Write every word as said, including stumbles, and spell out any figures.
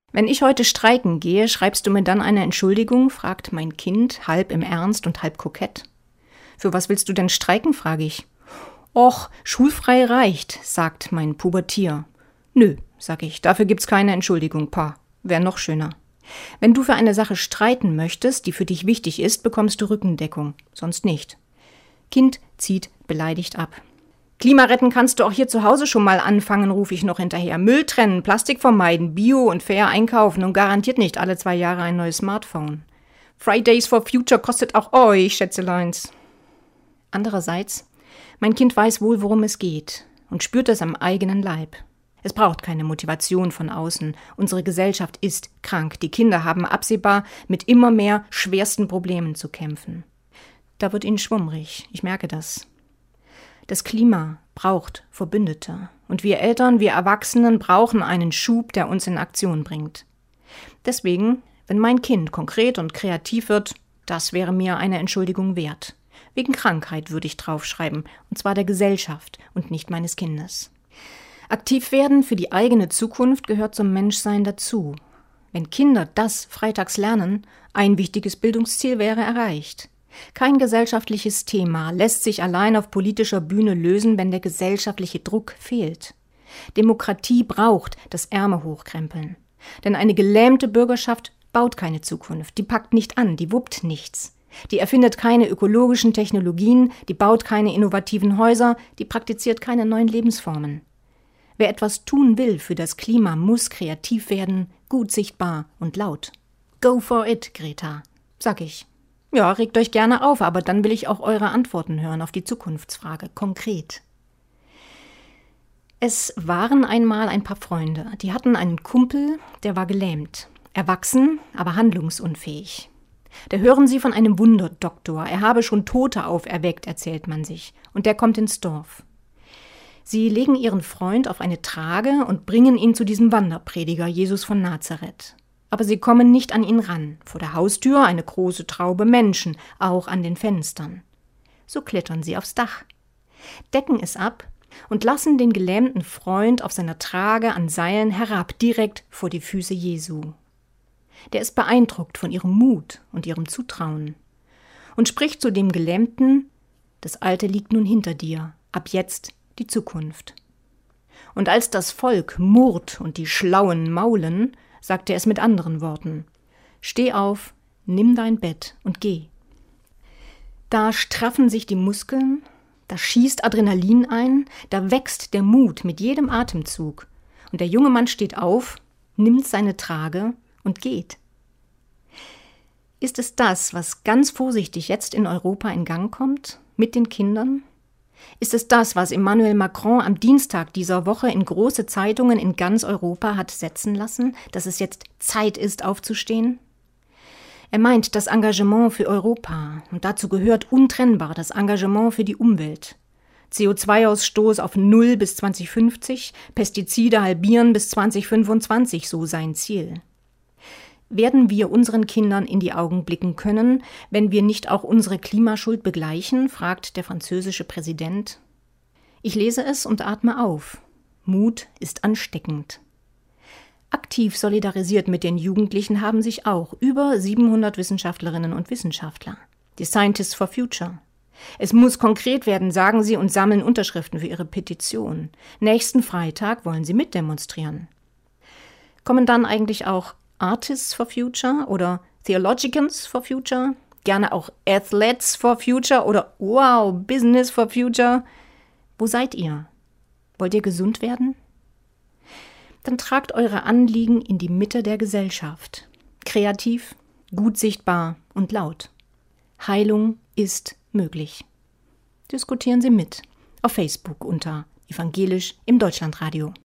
Wenn ich heute streiken gehe, schreibst du mir dann eine Entschuldigung, fragt mein Kind, halb im Ernst und halb kokett. Für was willst du denn streiken, frage ich. Och, schulfrei reicht, sagt mein Pubertier. Nö, sag ich, dafür gibt's keine Entschuldigung, Pa. Wär noch schöner. Wenn du für eine Sache streiten möchtest, die für dich wichtig ist, bekommst du Rückendeckung, sonst nicht. Kind zieht beleidigt ab. Klima retten kannst du auch hier zu Hause schon mal anfangen, rufe ich noch hinterher. Müll trennen, Plastik vermeiden, Bio und fair einkaufen und garantiert nicht alle zwei Jahre ein neues Smartphone. Fridays for Future kostet auch euch, Schätzeleins. Andererseits, mein Kind weiß wohl, worum es geht und spürt es am eigenen Leib. Es braucht keine Motivation von außen. Unsere Gesellschaft ist krank. Die Kinder haben absehbar mit immer mehr schwersten Problemen zu kämpfen. Da wird ihnen schwummrig, ich merke das. Das Klima braucht Verbündete. Und wir Eltern, wir Erwachsenen brauchen einen Schub, der uns in Aktion bringt. Deswegen, wenn mein Kind konkret und kreativ wird, das wäre mir eine Entschuldigung wert. Wegen Krankheit würde ich draufschreiben, und zwar der Gesellschaft und nicht meines Kindes. Aktiv werden für die eigene Zukunft gehört zum Menschsein dazu. Wenn Kinder das freitags lernen, ein wichtiges Bildungsziel wäre erreicht. Kein gesellschaftliches Thema lässt sich allein auf politischer Bühne lösen, wenn der gesellschaftliche Druck fehlt. Demokratie braucht das Ärmel hochkrempeln. Denn eine gelähmte Bürgerschaft baut keine Zukunft, die packt nicht an, die wuppt nichts. Die erfindet keine ökologischen Technologien, die baut keine innovativen Häuser, die praktiziert keine neuen Lebensformen. Wer etwas tun will für das Klima, muss kreativ werden, gut sichtbar und laut. Go for it, Greta, sag ich. Ja, regt euch gerne auf, aber dann will ich auch eure Antworten hören auf die Zukunftsfrage, konkret. Es waren einmal ein paar Freunde, die hatten einen Kumpel, der war gelähmt. Erwachsen, aber handlungsunfähig. Da hören sie von einem Wunderdoktor, er habe schon Tote auferweckt, erzählt man sich, und der kommt ins Dorf. Sie legen ihren Freund auf eine Trage und bringen ihn zu diesem Wanderprediger, Jesus von Nazareth. Aber sie kommen nicht an ihn ran. Vor der Haustür eine große Traube Menschen, auch an den Fenstern. So klettern sie aufs Dach, decken es ab und lassen den gelähmten Freund auf seiner Trage an Seilen herab, direkt vor die Füße Jesu. Der ist beeindruckt von ihrem Mut und ihrem Zutrauen und spricht zu dem Gelähmten: Das Alte liegt nun hinter dir, ab jetzt die Zukunft. Und als das Volk murrt und die Schlauen maulen, sagt er es mit anderen Worten: Steh auf, nimm dein Bett und geh. Da straffen sich die Muskeln, da schießt Adrenalin ein, da wächst der Mut mit jedem Atemzug. Und der junge Mann steht auf, nimmt seine Trage und geht. Ist es das, was ganz vorsichtig jetzt in Europa in Gang kommt, mit den Kindern? Ist es das, was Emmanuel Macron am Dienstag dieser Woche in große Zeitungen in ganz Europa hat setzen lassen, dass es jetzt Zeit ist, aufzustehen? Er meint das Engagement für Europa, und dazu gehört untrennbar das Engagement für die Umwelt. C O zwei Ausstoß auf null bis zwanzig fünfzig, Pestizide halbieren bis zwanzig fünfundzwanzig, so sein Ziel. Werden wir unseren Kindern in die Augen blicken können, wenn wir nicht auch unsere Klimaschuld begleichen, fragt der französische Präsident. Ich lese es und atme auf. Mut ist ansteckend. Aktiv solidarisiert mit den Jugendlichen haben sich auch über siebenhundert Wissenschaftlerinnen und Wissenschaftler. Die Scientists for Future. Es muss konkret werden, sagen sie, und sammeln Unterschriften für ihre Petition. Nächsten Freitag wollen sie mitdemonstrieren. Kommen dann eigentlich auch Artists for Future oder Theologians for Future, gerne auch Athletes for Future oder wow, Business for Future. Wo seid ihr? Wollt ihr gesund werden? Dann tragt eure Anliegen in die Mitte der Gesellschaft. Kreativ, gut sichtbar und laut. Heilung ist möglich. Diskutieren Sie mit auf Facebook unter Evangelisch im Deutschlandradio.